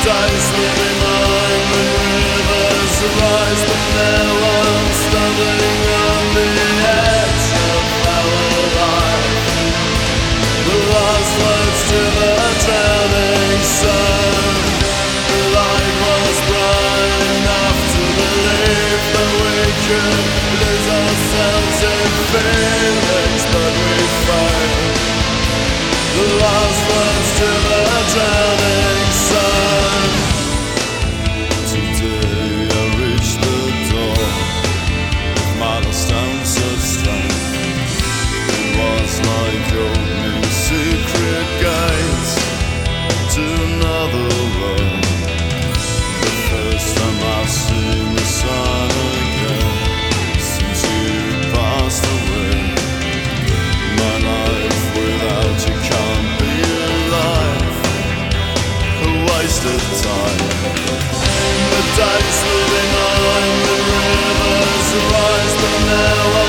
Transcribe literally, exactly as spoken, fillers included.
dice living on the rivers rise, but now I'm standing on the edge of our life. The last words to the drowning sun. The light was bright enough to believe that we could lose ourselves in feelings, but we failed. The last words to the drowning sun. Today I reached the door with milestones of strength. It was like opening secret gates to another world. The first time I've seen the sun again since you passed away. My life without you can't be alive. A waste of time. The dice living on the rivers rise, but now